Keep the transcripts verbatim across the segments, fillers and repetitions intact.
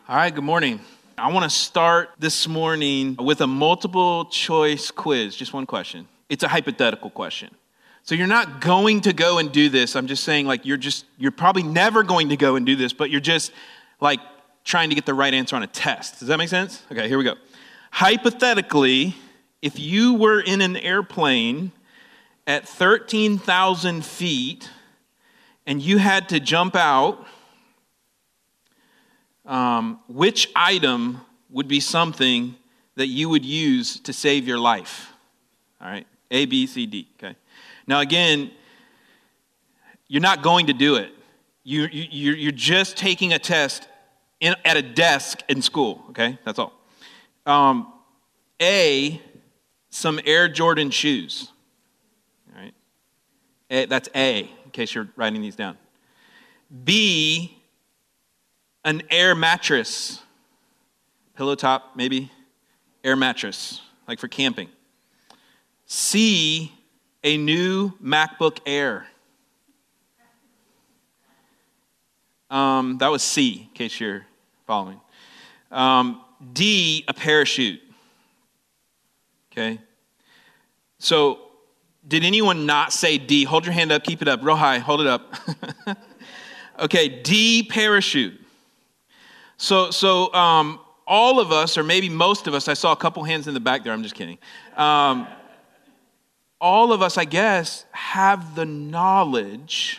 All right, good morning. I want to start this morning with a multiple choice quiz, just one question. It's a hypothetical question. So you're not going to go and do this. I'm just saying like you're just, you're probably never going to go and do this, but you're just like trying to get the right answer on a test. Does that make sense? Okay, here we go. Hypothetically, if you were in an airplane at thirteen thousand feet and you had to jump out, Um, which item would be something that you would use to save your life? All right, A, B, C, D, okay? Now again, you're not going to do it. You, you, you're just taking a test in, at a desk in school, okay? That's all. Um, A, some Air Jordan shoes, all right? A, that's A, in case you're writing these down. B, an air mattress, pillow top maybe, air mattress, like for camping. C, a new MacBook Air. Um, that was C, in case you're following. Um, D, a parachute. Okay. So, did anyone not say D? Hold your hand up, keep it up, real high, hold it up. Okay, D, parachute. So, so um, all of us, or maybe most of us, I saw a couple hands in the back there, I'm just kidding. Um, all of us, I guess, have the knowledge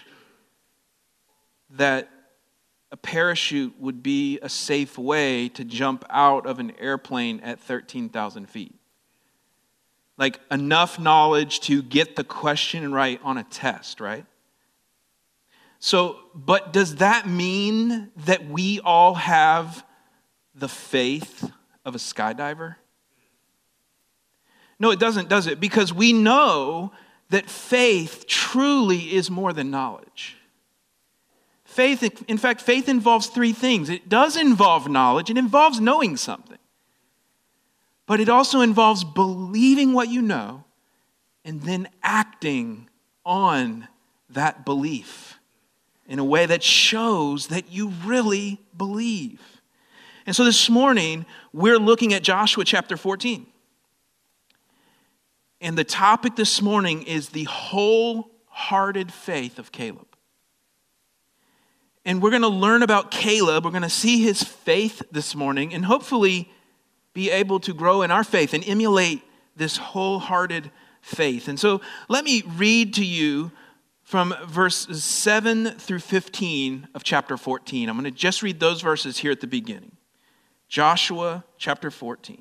that a parachute would be a safe way to jump out of an airplane at thirteen thousand feet. Like enough knowledge to get the question right on a test, right? So, but does that mean that we all have the faith of a skydiver? No, it doesn't, does it? Because we know that faith truly is more than knowledge. Faith, in fact, faith involves three things. It does involve knowledge. It involves knowing something. But it also involves believing what you know and then acting on that belief in a way that shows that you really believe. And so this morning, we're looking at Joshua chapter fourteen. And the topic this morning is the wholehearted faith of Caleb. And we're going to learn about Caleb. We're going to see his faith this morning and hopefully be able to grow in our faith and emulate this wholehearted faith. And so let me read to you from verses seven through fifteen of chapter fourteen. I'm going to just read those verses here at the beginning. Joshua chapter fourteen.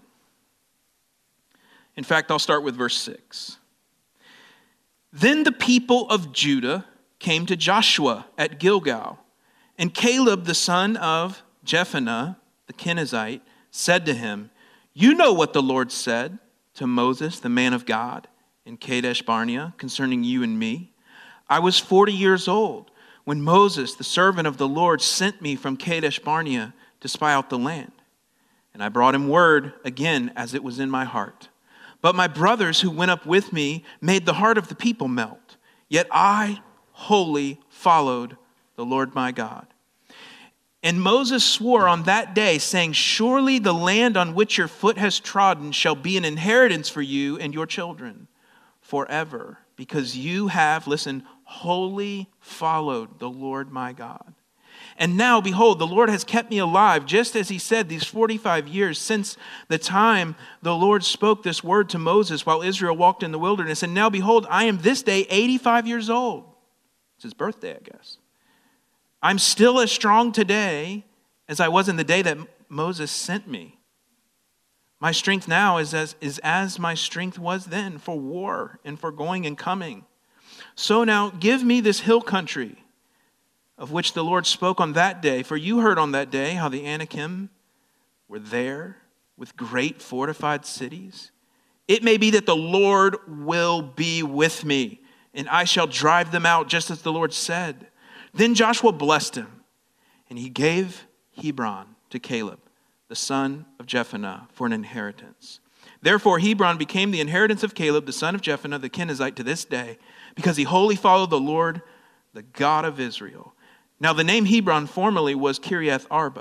In fact, I'll start with verse six. Then the people of Judah came to Joshua at Gilgal, and Caleb the son of Jephunneh the Kenizzite said to him, "You know what the Lord said to Moses, the man of God, in Kadesh Barnea concerning you and me. I was forty years old when Moses, the servant of the Lord, sent me from Kadesh Barnea to spy out the land. And I brought him word again as it was in my heart. But my brothers who went up with me made the heart of the people melt. Yet I wholly followed the Lord my God. And Moses swore on that day, saying, surely the land on which your foot has trodden shall be an inheritance for you and your children forever, because you have, listen, wholly followed the Lord my God. And now, behold, the Lord has kept me alive, just as he said, these forty-five years since the time the Lord spoke this word to Moses while Israel walked in the wilderness. And now, behold, I am this day eighty-five years old. It's his birthday, I guess. I'm still as strong today as I was in the day that Moses sent me. My strength now is as, is as my strength was then for war and for going and coming. So now give me this hill country of which the Lord spoke on that day. For you heard on that day how the Anakim were there with great fortified cities. It may be that the Lord will be with me, and I shall drive them out just as the Lord said. Then Joshua blessed him, and he gave Hebron to Caleb, the son of Jephunneh, for an inheritance. Therefore Hebron became the inheritance of Caleb, the son of Jephunneh, the Kenizzite, to this day, because he wholly followed the Lord, the God of Israel. Now the name Hebron formerly was Kiriath Arba,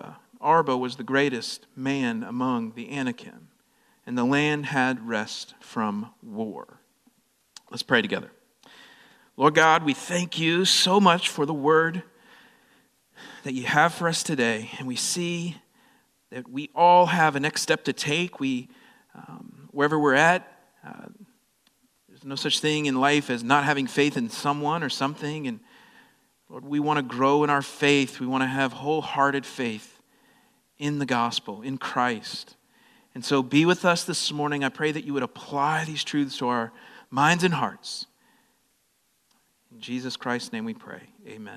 Arba was the greatest man among the Anakim, and the land had rest from war. Let's pray together. Lord God, we thank you so much for the word that you have for us today, and we see that we all have a next step to take. We, um, wherever we're at, uh, there's no such thing in life as not having faith in someone or something, and Lord, we want to grow in our faith. We want to have wholehearted faith in the gospel, in Christ. And so be with us this morning. I pray that you would apply these truths to our minds and hearts. In Jesus Christ's name we pray. Amen.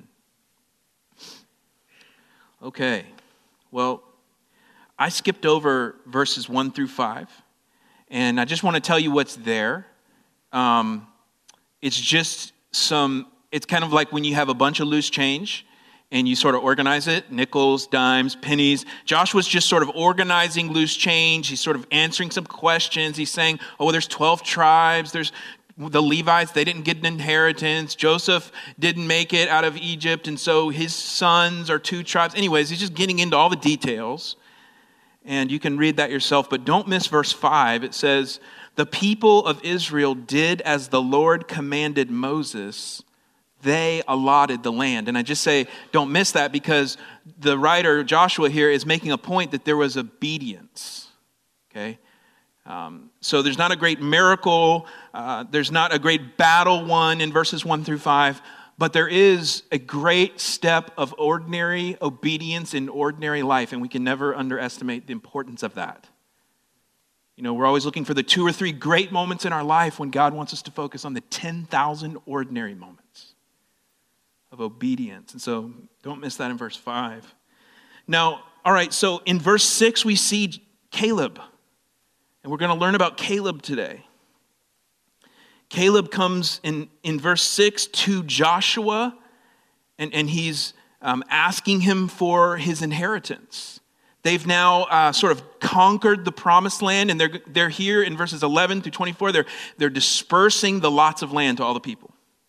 Okay. Well, I skipped over verses one through five, and I just want to tell you what's there. Um, it's just some... It's kind of like when you have a bunch of loose change and you sort of organize it, nickels, dimes, pennies. Joshua's just sort of organizing loose change. He's sort of answering some questions. He's saying, oh, well, there's twelve tribes. There's the Levites. They didn't get an inheritance. Joseph didn't make it out of Egypt, and so his sons are two tribes. Anyways, he's just getting into all the details, and you can read that yourself. But don't miss verse five. It says, the people of Israel did as the Lord commanded Moses. They allotted the land. And I just say, don't miss that, because the writer, Joshua here, is making a point that there was obedience. Okay? Um, so there's not a great miracle. Uh, there's not a great battle won in verses one through five. But there is a great step of ordinary obedience in ordinary life. And we can never underestimate the importance of that. You know, we're always looking for the two or three great moments in our life when God wants us to focus on the ten thousand ordinary moments of obedience. And so don't miss that in verse five. Now, all right, so in verse six, we see Caleb. And we're going to learn about Caleb today. Caleb comes in, in verse six to Joshua, and, and he's um, asking him for his inheritance. They've now uh, sort of conquered the promised land, and they're, they're here in verses eleven through twenty-four. They're, they're dispersing the lots of land to all the people.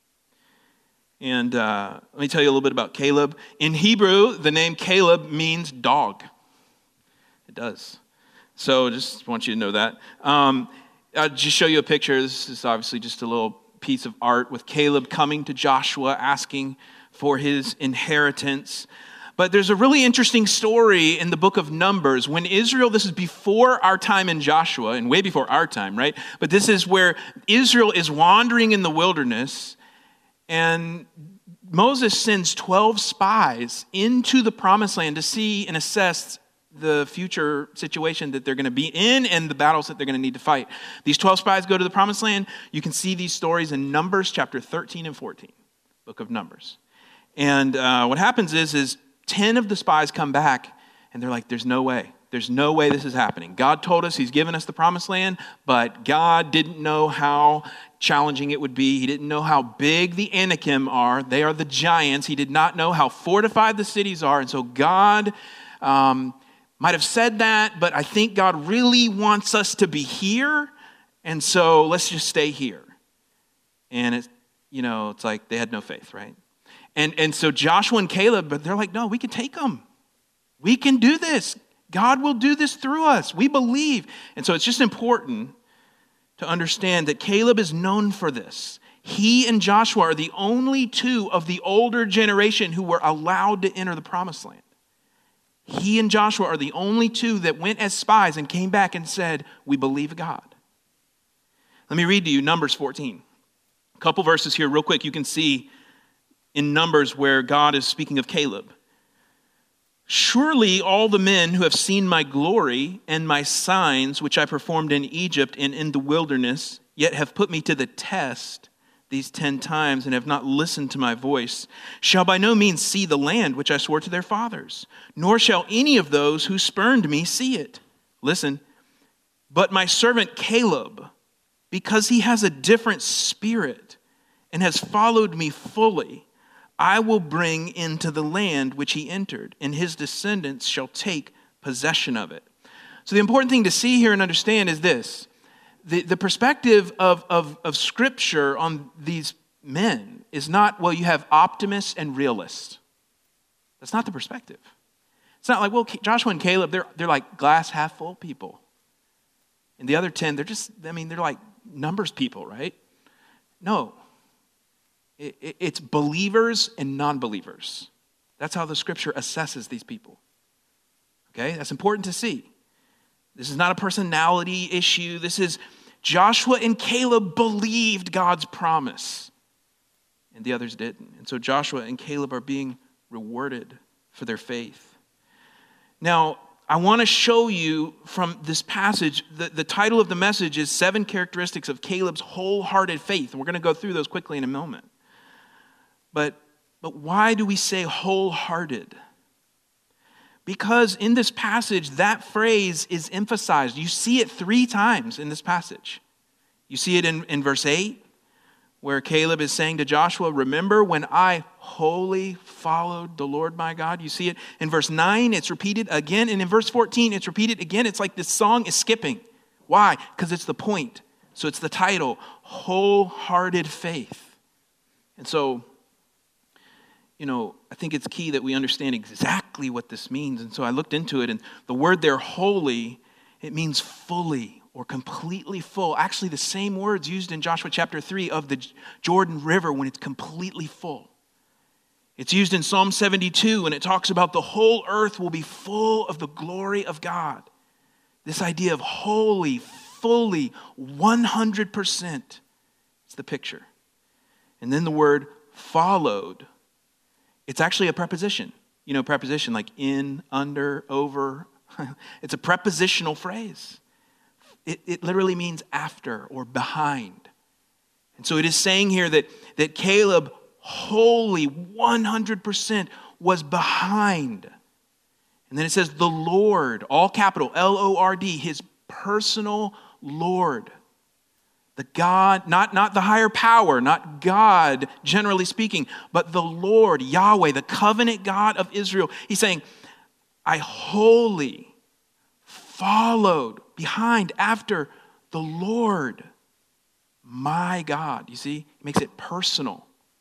And uh, let me tell you a little bit about Caleb. In Hebrew, the name Caleb means dog. It does. So just want you to know that. Um, I'll just show you a picture. This is obviously just a little piece of art with Caleb coming to Joshua, asking for his inheritance. But there's a really interesting story in the book of Numbers. When Israel, this is before our time in Joshua, and way before our time, right? But this is where Israel is wandering in the wilderness, and Moses sends twelve spies into the promised land to see and assess the future situation that they're going to be in and the battles that they're going to need to fight. These twelve spies go to the promised land. You can see these stories in Numbers chapter thirteen and fourteen, book of Numbers. And uh, what happens is, is ten of the spies come back, and they're like, there's no way. There's no way this is happening. God told us he's given us the promised land, but God didn't know how challenging it would be. He didn't know how big the Anakim are. They are the giants. He did not know how fortified the cities are. And so God um, might have said that, but I think God really wants us to be here. And so let's just stay here. And it's, you know, it's like they had no faith, right? And, and so Joshua and Caleb, but they're like, no, we can take them. We can do this. God will do this through us. We believe. And so it's just important to understand that Caleb is known for this. He and Joshua are the only two of the older generation who were allowed to enter the promised land. He and Joshua are the only two that went as spies and came back and said, we believe God. Let me read to you Numbers fourteen. A couple verses here real quick. You can see in Numbers where God is speaking of Caleb. Surely all the men who have seen my glory and my signs, which I performed in Egypt and in the wilderness, yet have put me to the test these ten times and have not listened to my voice, shall by no means see the land which I swore to their fathers, nor shall any of those who spurned me see it. Listen, but my servant Caleb, because he has a different spirit and has followed me fully, I will bring into the land which he entered, and his descendants shall take possession of it. So the important thing to see here and understand is this. The, the perspective of, of, of Scripture on these men is not, well, you have optimists and realists. That's not the perspective. It's not like, well, Joshua and Caleb, they're, they're like glass half full people. And the other ten, they're just, I mean, they're like numbers people, right? No. It, it, it's believers and non-believers. That's how the scripture assesses these people. Okay, that's important to see. This is not a personality issue. This is Joshua and Caleb believed God's promise, and the others didn't. And so Joshua and Caleb are being rewarded for their faith. Now, I want to show you from this passage, the, the title of the message is Seven Characteristics of Caleb's Wholehearted Faith. And we're going to go through those quickly in a moment. But, but why do we say wholehearted? Because in this passage, that phrase is emphasized. You see it three times in this passage. You see it in, in verse eight, where Caleb is saying to Joshua, remember when I wholly followed the Lord my God? You see it in verse nine, it's repeated again. And in verse fourteen, it's repeated again. It's like this song is skipping. Why? Because it's the point. So it's the title, Wholehearted Faith. And so, you know, I think it's key that we understand exactly what this means. And so I looked into it, and the word there, wholly, it means fully or completely full. Actually, the same words used in Joshua chapter three of the Jordan River when it's completely full. It's used in Psalm seventy-two, and it talks about the whole earth will be full of the glory of God. This idea of wholly, fully, one hundred percent. It's the picture. And then the word followed. It's actually a preposition. You know, preposition like in, under, over. It's a prepositional phrase. It, it literally means after or behind. And so it is saying here that, that Caleb wholly, one hundred percent was behind. And then it says the Lord, all capital, L O R D, his personal Lord. The God, not, not the higher power, not God, generally speaking, but the Lord, Yahweh, the covenant God of Israel. He's saying, I wholly followed behind after the Lord, my God. You see, he makes it personal.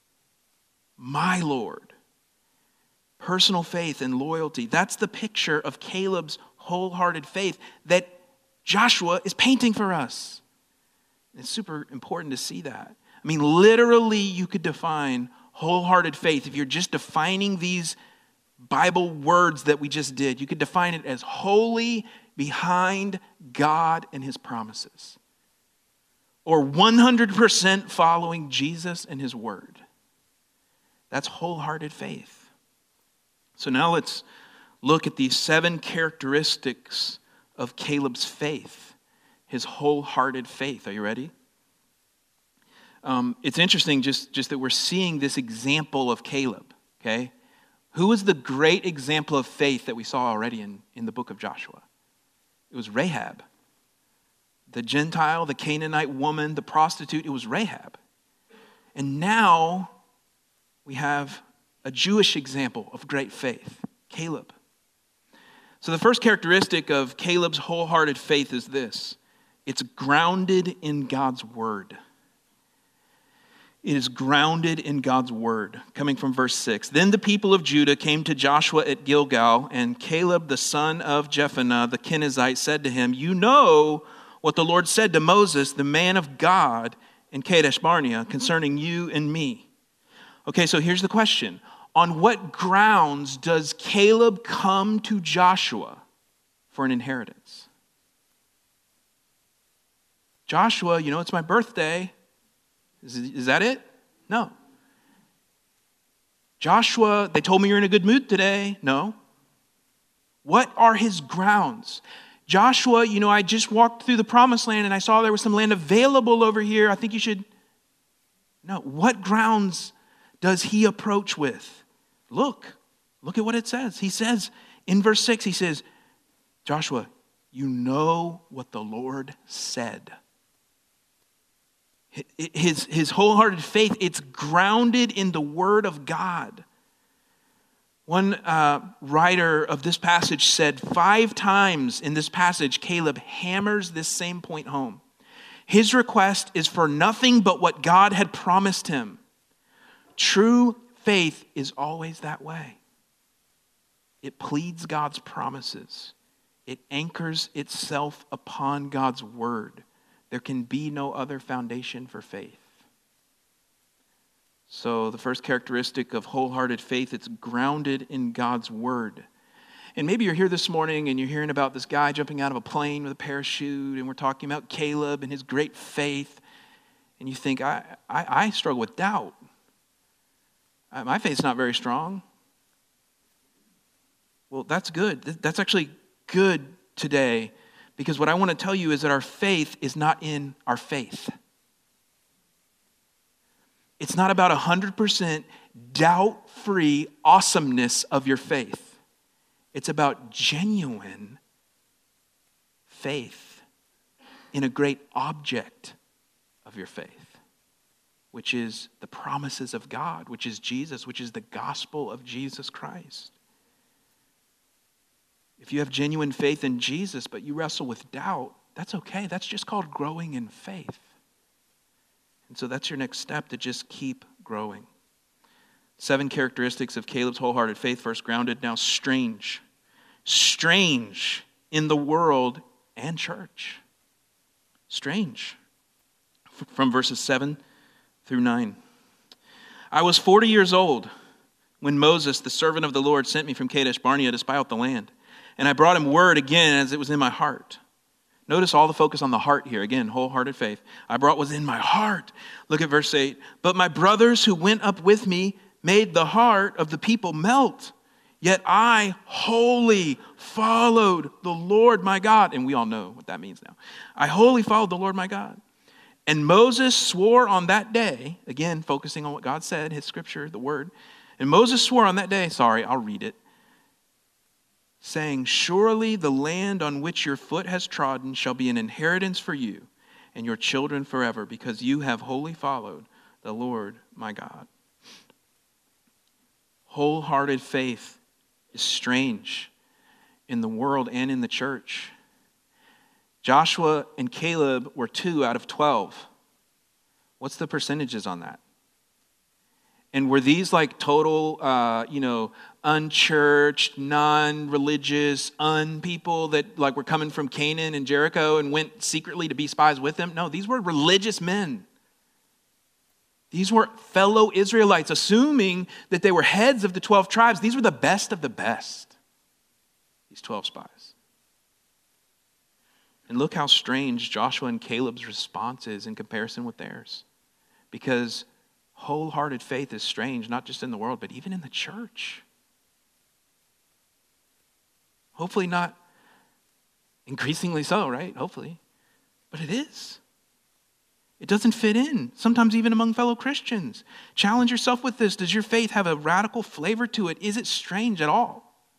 My Lord. Personal faith and loyalty. That's the picture of Caleb's wholehearted faith that Joshua is painting for us. It's super important to see that. I mean, literally, you could define wholehearted faith. If you're just defining these Bible words that we just did, you could define it as wholly behind God and his promises. Or one hundred percent following Jesus and his word. That's wholehearted faith. So now let's look at these seven characteristics of Caleb's faith. His wholehearted faith. Are you ready? Um, it's interesting just, just that we're seeing this example of Caleb, okay? Who was the great example of faith that we saw already in, in the book of Joshua? It was Rahab. The Gentile, the Canaanite woman, the prostitute, it was Rahab. And now we have a Jewish example of great faith, Caleb. So the first characteristic of Caleb's wholehearted faith is this. It's grounded in God's word. It is grounded in God's word. Coming from verse six. Then the people of Judah came to Joshua at Gilgal, and Caleb, the son of Jephunneh, the Kenizzite, said to him, you know what the Lord said to Moses, the man of God, in Kadesh Barnea, concerning you and me. Okay, so here's the question. On what grounds does Caleb come to Joshua for an inheritance? Joshua, you know, it's my birthday. Is, is that it? No. Joshua, they told me you're in a good mood today. No. What are his grounds? Joshua, you know, I just walked through the promised land and I saw there was some land available over here. I think you should. No. What grounds does he approach with? Look. Look at what it says. He says in verse six, he says, Joshua, you know what the Lord said. His, his wholehearted faith, it's grounded in the word of God. One uh, writer of this passage said five times in this passage, Caleb hammers this same point home. His request is for nothing but what God had promised him. True faith is always that way. It pleads God's promises. It anchors itself upon God's word. There can be no other foundation for faith. So the first characteristic of wholehearted faith, it's grounded in God's word. And maybe you're here this morning and you're hearing about this guy jumping out of a plane with a parachute, and we're talking about Caleb and his great faith. And you think, I, I, I struggle with doubt. My faith's not very strong. Well, that's good. That's actually good today, because what I want to tell you is that our faith is not in our faith. It's not about one hundred percent doubt-free awesomeness of your faith. It's about genuine faith in a great object of your faith, which is the promises of God, which is Jesus, which is the gospel of Jesus Christ. If you have genuine faith in Jesus, but you wrestle with doubt, that's okay. That's just called growing in faith. And so that's your next step, to just keep growing. Seven characteristics of Caleb's wholehearted faith. First, grounded. Now, strange. Strange in the world and church. Strange. From verses seven through nine. I was forty years old when Moses, the servant of the Lord, sent me from Kadesh Barnea to spy out the land. And I brought him word again as it was in my heart. Notice all the focus on the heart here. Again, wholehearted faith. I brought was in my heart. Look at verse eight. But my brothers who went up with me made the heart of the people melt. Yet I wholly followed the Lord my God. And we all know what that means now. I wholly followed the Lord my God. And Moses swore on that day, again, focusing on what God said, his scripture, the word. And Moses swore on that day, sorry, I'll read it, saying, surely the land on which your foot has trodden shall be an inheritance for you and your children forever, because you have wholly followed the Lord my God. Wholehearted faith is strange in the world and in the church. Joshua and Caleb were two out of twelve. What's the percentages on that? And were these like total, uh, you know, unchurched, non-religious, un-people that like were coming from Canaan and Jericho and went secretly to be spies with them? No, these were religious men. These were fellow Israelites, assuming that they were heads of the twelve tribes. These were the best of the best, these twelve spies. And look how strange Joshua and Caleb's response is in comparison with theirs. Because wholehearted faith is strange, not just in the world, but even in the church. Hopefully not increasingly so, right? Hopefully. But it is. It doesn't fit in, sometimes even among fellow Christians. Challenge yourself with this. Does your faith have a radical flavor to it? Is it strange at all?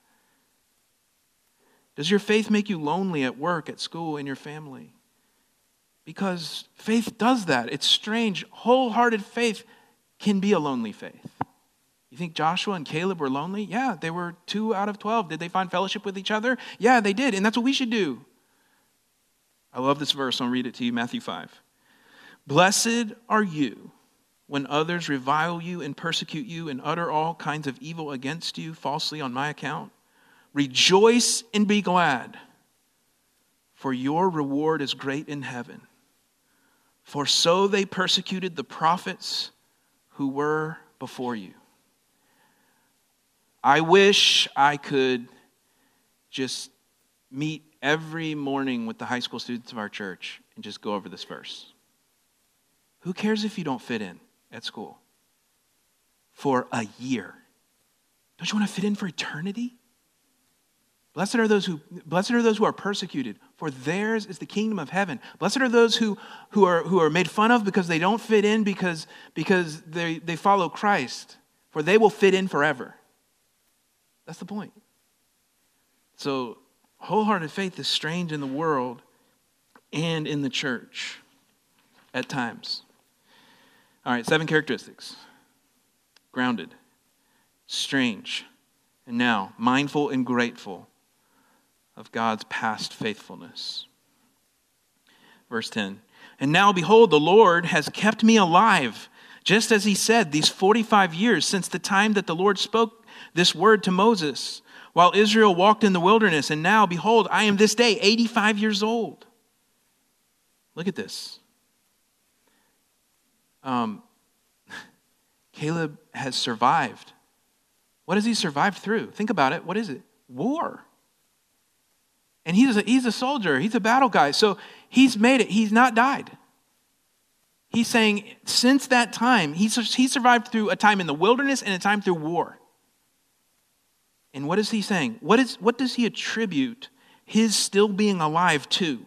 Does your faith make you lonely at work, at school, in your family? Because faith does that. It's strange. Wholehearted faith can be a lonely faith. You think Joshua and Caleb were lonely? Yeah, they were two out of twelve. Did they find fellowship with each other? Yeah, they did. And that's what we should do. I love this verse. I'll read it to you, Matthew five. Blessed are you when others revile you and persecute you and utter all kinds of evil against you falsely on my account. Rejoice and be glad, for your reward is great in heaven. For so they persecuted the prophets who were before you. I wish I could just meet every morning with the high school students of our church and just go over this verse. Who cares if you don't fit in at school for a year? Don't you want to fit in for eternity? Blessed are those who blessed are those who are persecuted, for theirs is the kingdom of heaven. Blessed are those who, who are who are made fun of because they don't fit in because, because they, they follow Christ, for they will fit in forever. That's the point. So wholehearted faith is strange in the world and in the church at times. All right, seven characteristics. Grounded, strange, and now mindful and grateful of God's past faithfulness. Verse ten. And now, behold, the Lord has kept me alive, just as he said, these forty-five years since the time that the Lord spoke this word to Moses. while Israel walked in the wilderness, and now, behold, I am this day eighty-five years old. Look at this. Um, Caleb has survived. What has he survived through? Think about it. What is it? War. And he's a, he's a soldier. He's a battle guy. So he's made it. He's not died. He's saying since that time, he's, he survived through a time in the wilderness and a time through war. And what is he saying? What is what does he attribute his still being alive to?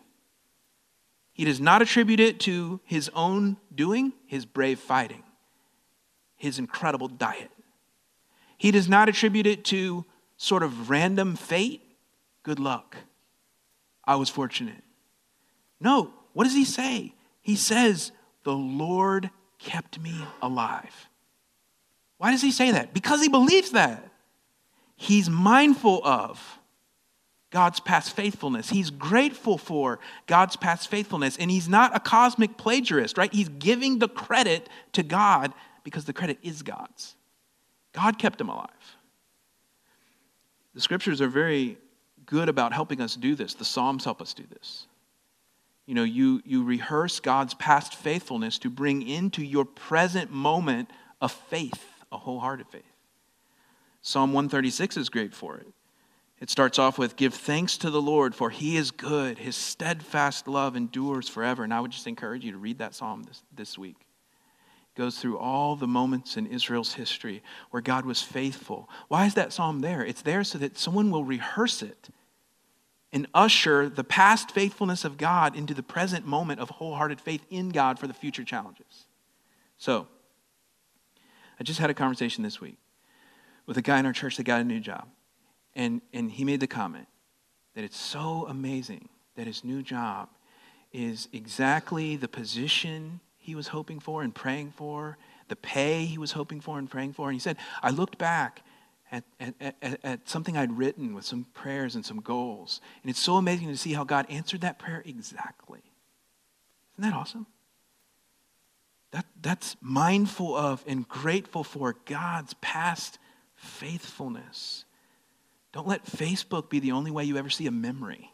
He does not attribute it to his own doing, his brave fighting, his incredible diet. He does not attribute it to sort of random fate. Good luck. I was fortunate. No, what does he say? He says, the Lord kept me alive. Why does he say that? Because he believes that. He's mindful of God's past faithfulness. He's grateful for God's past faithfulness. And he's not a cosmic plagiarist, right? He's giving the credit to God because the credit is God's. God kept him alive. The scriptures are very good about helping us do this. The Psalms help us do this. You know, you, you rehearse God's past faithfulness to bring into your present moment a faith, a wholehearted faith. Psalm one thirty-six is great for it. It starts off with, give thanks to the Lord, for he is good. His steadfast love endures forever. And I would just encourage you to read that psalm this, this week. It goes through all the moments in Israel's history where God was faithful. Why is that psalm there? It's there so that someone will rehearse it and usher the past faithfulness of God into the present moment of wholehearted faith in God for the future challenges. So, I just had a conversation this week with a guy in our church that got a new job. And, and he made the comment that it's so amazing that his new job is exactly the position he was hoping for and praying for, the pay he was hoping for and praying for. And he said, I looked back At, at, at, at something I'd written with some prayers and some goals. And it's so amazing to see how God answered that prayer exactly. Isn't that awesome? That, that's mindful of and grateful for God's past faithfulness. Don't let Facebook be the only way you ever see a memory.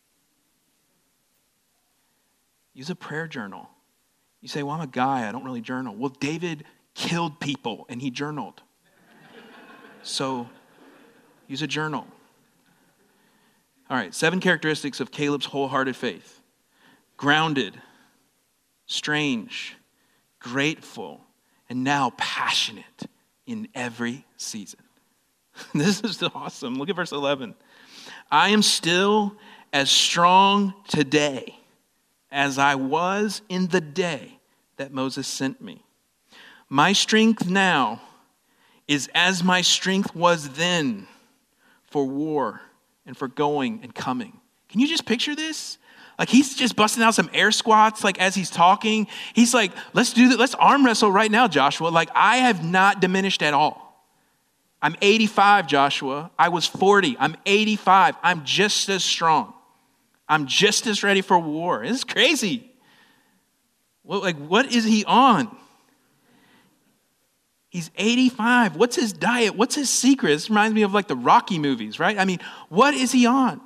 Use a prayer journal. You say, well, I'm a guy, I don't really journal. Well, David killed people and he journaled. So, use a journal. All right, seven characteristics of Caleb's wholehearted faith. Grounded, strange, grateful, and now passionate in every season. This is awesome. Look at verse eleven. I am still as strong today as I was in the day that Moses sent me. My strength now is as my strength was then for war and for going and coming. Can you just picture this? Like he's just busting out some air squats like as he's talking. He's like, let's do that. Let's arm wrestle right now, Joshua. Like I have not diminished at all. I'm eighty-five, Joshua. I was forty. I'm eighty-five. I'm just as strong. I'm just as ready for war. This is crazy. What, like, what is he on? He's eighty-five. What's his diet? What's his secret? This reminds me of like the Rocky movies, right? I mean, what is he on?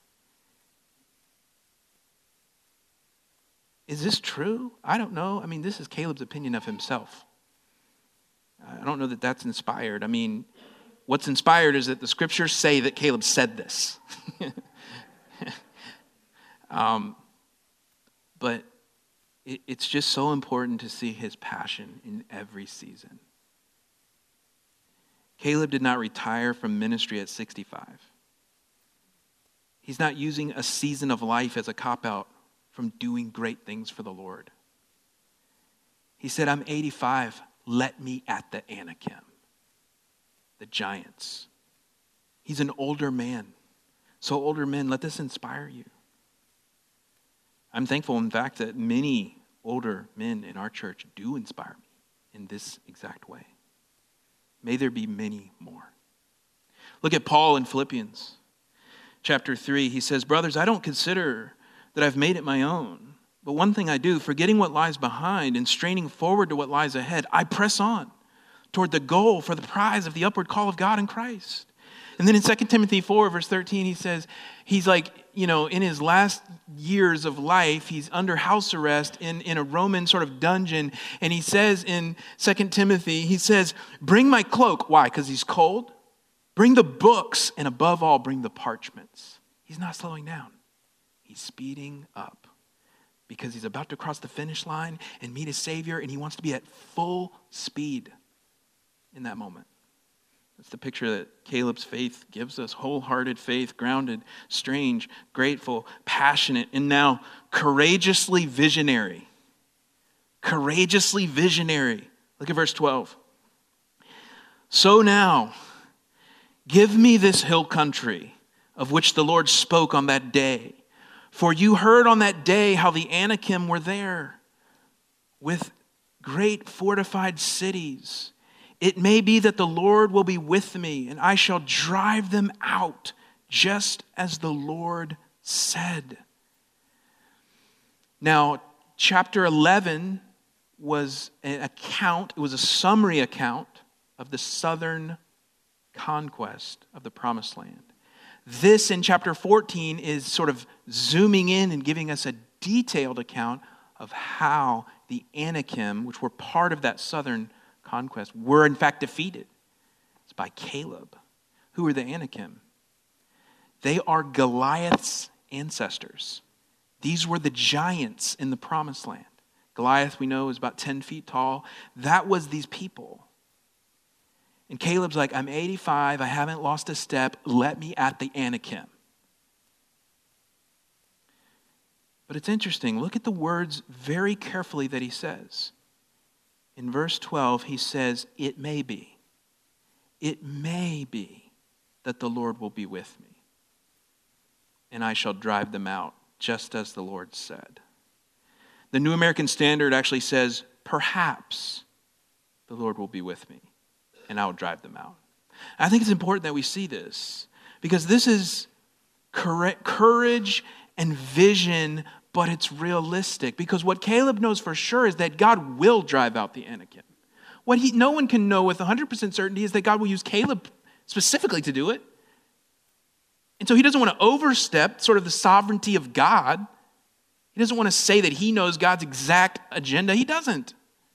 Is this true? I don't know. I mean, this is Caleb's opinion of himself. I don't know that that's inspired. I mean, what's inspired is that the scriptures say that Caleb said this. um, but it, it's just so important to see his passion in every season. Caleb did not retire from ministry at sixty-five. He's not using a season of life as a cop-out from doing great things for the Lord. He said, I'm eighty-five. Let me at the Anakim, the giants. He's an older man. So older men, let this inspire you. I'm thankful, in fact, that many older men in our church do inspire me in this exact way. May there be many more. Look at Paul in Philippians chapter three. He says, brothers, I don't consider that I've made it my own. But one thing I do, forgetting what lies behind and straining forward to what lies ahead, I press on toward the goal for the prize of the upward call of God in Christ. And then in Second Timothy four, verse thirteen, he says, he's like, you know, in his last years of life, he's under house arrest in, in a Roman sort of dungeon. And he says in Second Timothy, he says, bring my cloak. Why? Because he's cold. Bring the books, and above all, bring the parchments. He's not slowing down. He's speeding up because he's about to cross the finish line and meet his Savior, and he wants to be at full speed in that moment. That's the picture that Caleb's faith gives us. Wholehearted faith, grounded, strange, grateful, passionate, and now courageously visionary. Courageously visionary. Look at verse twelve. So now, give me this hill country of which the Lord spoke on that day. For you heard on that day how the Anakim were there with great fortified cities. It may be that the Lord will be with me, and I shall drive them out, just as the Lord said. Now, chapter eleven was an account, it was a summary account of the southern conquest of the Promised Land. This in chapter fourteen is sort of zooming in and giving us a detailed account of how the Anakim, which were part of that southern conquest, were in fact defeated. It's by Caleb. Who are the Anakim? They are Goliath's ancestors. These were the giants in the Promised Land. Goliath, we know, is about ten feet tall. That was these people. And Caleb's like, I'm eighty-five, I haven't lost a step, let me at the Anakim. But it's interesting, look at the words very carefully that he says. In verse twelve, he says, it may be, it may be that the Lord will be with me, and I shall drive them out, just as the Lord said. The New American Standard actually says, perhaps the Lord will be with me, and I will drive them out. I think it's important that we see this, because this is courage and vision, but it's realistic. Because what Caleb knows for sure is that God will drive out the Anakim. What he, no one can know with one hundred percent certainty is that God will use Caleb specifically to do it. And so he doesn't want to overstep sort of the sovereignty of God. He doesn't want to say that he knows God's exact agenda. He doesn't.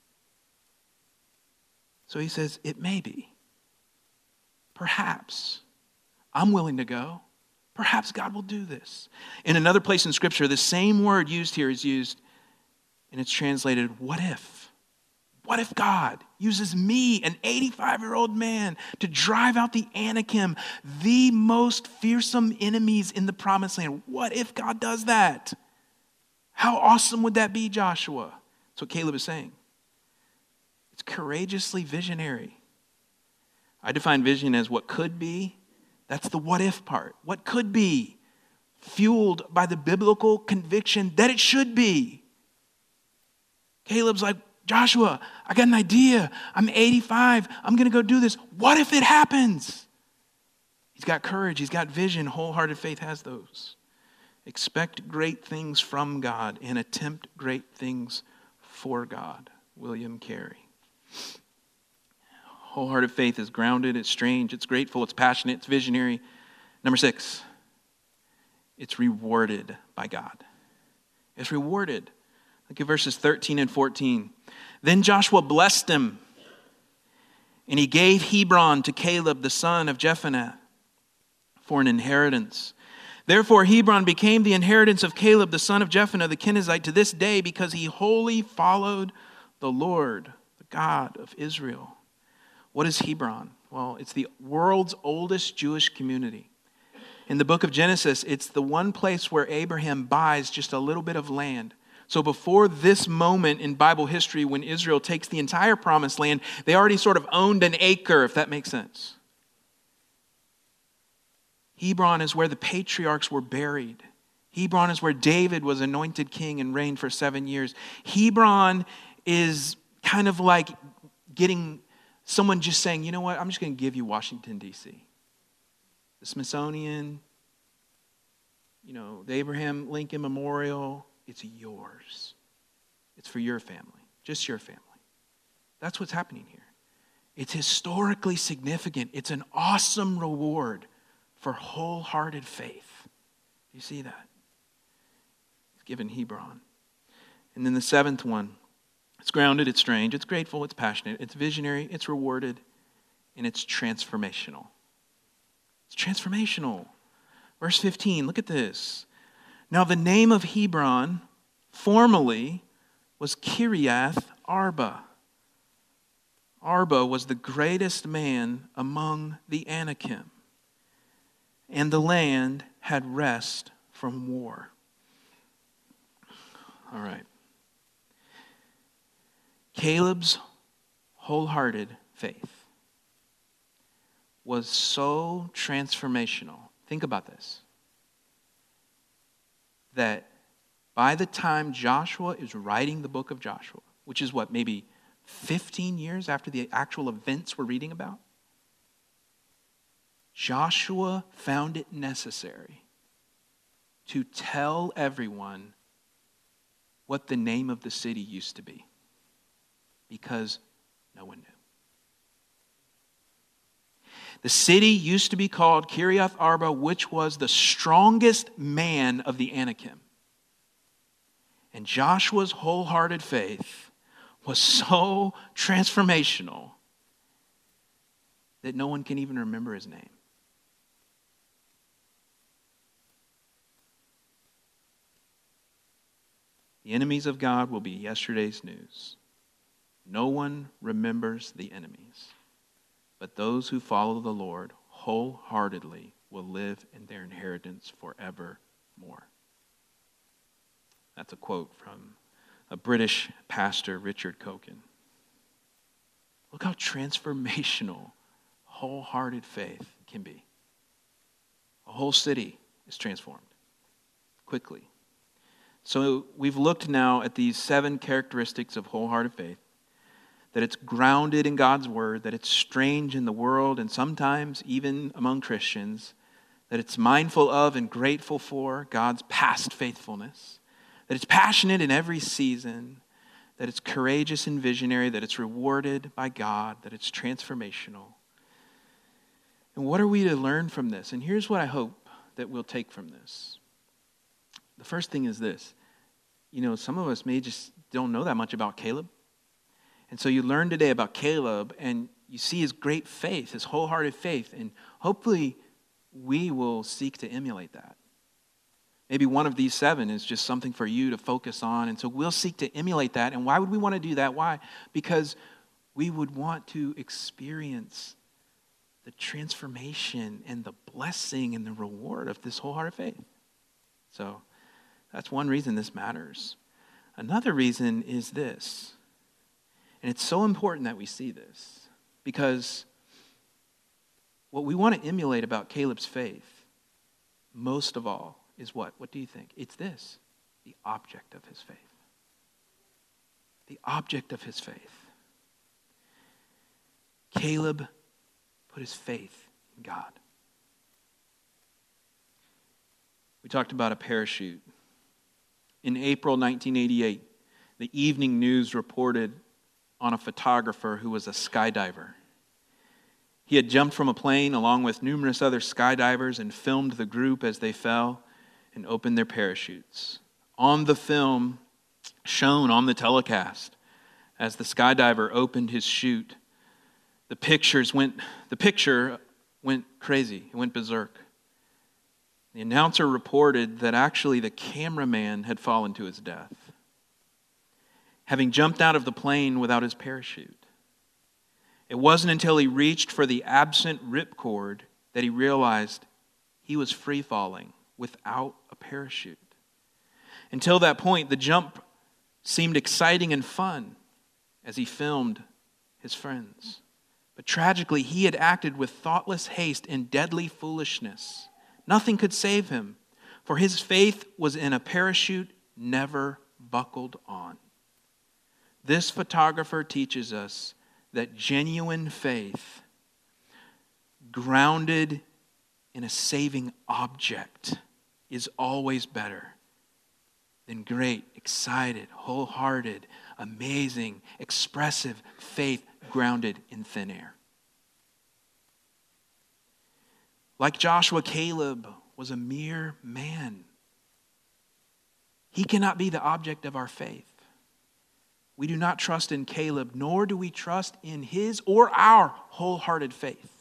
So he says, it may be. Perhaps. I'm willing to go. Perhaps God will do this. In another place in Scripture, the same word used here is used, and it's translated, what if? What if God uses me, an eighty-five-year-old man, to drive out the Anakim, the most fearsome enemies in the Promised Land? What if God does that? How awesome would that be, Joshua? That's what Caleb is saying. It's courageously visionary. I define vision as what could be. That's the what if part. What could be, fueled by the biblical conviction that it should be. Caleb's like, Joshua, I got an idea. I'm eighty-five. I'm going to go do this. What if it happens? He's got courage. He's got vision. Wholehearted faith has those. Expect great things from God and attempt great things for God. William Carey. Wholehearted faith is grounded, it's strange, it's grateful, it's passionate, it's visionary. Number six, it's rewarded by God. It's rewarded. Look at verses thirteen and fourteen. Then Joshua blessed him, and he gave Hebron to Caleb, the son of Jephunneh, for an inheritance. Therefore Hebron became the inheritance of Caleb, the son of Jephunneh, the Kenizzite, to this day, because he wholly followed the Lord, the God of Israel. What is Hebron? Well, it's the world's oldest Jewish community. In the book of Genesis, it's the one place where Abraham buys just a little bit of land. So before this moment in Bible history, when Israel takes the entire promised land, they already sort of owned an acre, if that makes sense. Hebron is where the patriarchs were buried. Hebron is where David was anointed king and reigned for seven years. Hebron is kind of like getting someone just saying, you know what, I'm just going to give you Washington, D C The Smithsonian, you know, the Abraham Lincoln Memorial, it's yours. It's for your family, just your family. That's what's happening here. It's historically significant. It's an awesome reward for wholehearted faith. You see that? It's given Hebron. And then the seventh one, it's grounded, it's strange, it's grateful, it's passionate, it's visionary, it's rewarded, and it's transformational. It's transformational. Verse fifteen, look at this. Now the name of Hebron formerly was Kiriath Arba. Arba was the greatest man among the Anakim, and the land had rest from war. All right. Caleb's wholehearted faith was so transformational. Think about this. That by the time Joshua is writing the book of Joshua, which is what, maybe fifteen years after the actual events we're reading about, Joshua found it necessary to tell everyone what the name of the city used to be, because no one knew. The city used to be called Kiriath Arba, which was the strongest man of the Anakim. And Joshua's wholehearted faith was so transformational that no one can even remember his name. The enemies of God will be yesterday's news. No one remembers the enemies, but those who follow the Lord wholeheartedly will live in their inheritance forevermore. That's a quote from a British pastor, Richard Coken. Look how transformational wholehearted faith can be. A whole city is transformed quickly. So we've looked now at these seven characteristics of wholehearted faith. That it's grounded in God's word, that it's strange in the world and sometimes even among Christians, that it's mindful of and grateful for God's past faithfulness, that it's passionate in every season, that it's courageous and visionary, that it's rewarded by God, that it's transformational. And what are we to learn from this? And here's what I hope that we'll take from this. The first thing is this. You know, some of us may just don't know that much about Caleb. And so you learn today about Caleb, and you see his great faith, his wholehearted faith, and hopefully we will seek to emulate that. Maybe one of these seven is just something for you to focus on, and so we'll seek to emulate that. And why would we want to do that? Why? Because we would want to experience the transformation and the blessing and the reward of this wholehearted faith. So that's one reason this matters. Another reason is this. And it's so important that we see this, because what we want to emulate about Caleb's faith, most of all, is what? What do you think? It's this, the object of his faith. The object of his faith. Caleb put his faith in God. We talked about a parachute. In April nineteen eighty-eight, the Evening News reported on a photographer who was a skydiver. He had jumped from a plane along with numerous other skydivers and filmed the group as they fell and opened their parachutes. On the film, shown on the telecast, as the skydiver opened his chute, the pictures went, the picture went crazy. It went berserk. The announcer reported that actually the cameraman had fallen to his death, having jumped out of the plane without his parachute. It wasn't until he reached for the absent ripcord that he realized he was free falling without a parachute. Until that point, the jump seemed exciting and fun as he filmed his friends. But tragically, he had acted with thoughtless haste and deadly foolishness. Nothing could save him, for his faith was in a parachute never buckled on. This photographer teaches us that genuine faith, grounded in a saving object, is always better then great, excited, wholehearted, amazing, expressive faith grounded in thin air. Like Joshua, Caleb was a mere man. He cannot be the object of our faith. We do not trust in Caleb, nor do we trust in his or our wholehearted faith.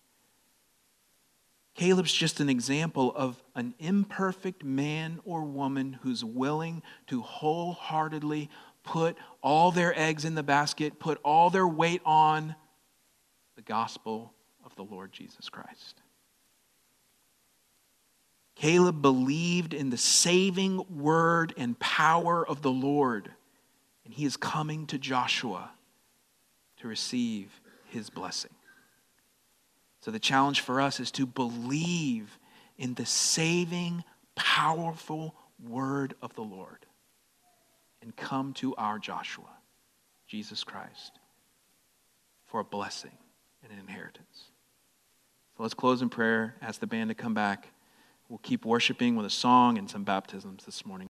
Caleb's just an example of an imperfect man or woman who's willing to wholeheartedly put all their eggs in the basket, put all their weight on the gospel of the Lord Jesus Christ. Caleb believed in the saving word and power of the Lord, and he is coming to Joshua to receive his blessing. So the challenge for us is to believe in the saving, powerful word of the Lord and come to our Joshua, Jesus Christ, for a blessing and an inheritance. So let's close in prayer, ask the band to come back. We'll keep worshiping with a song and some baptisms this morning.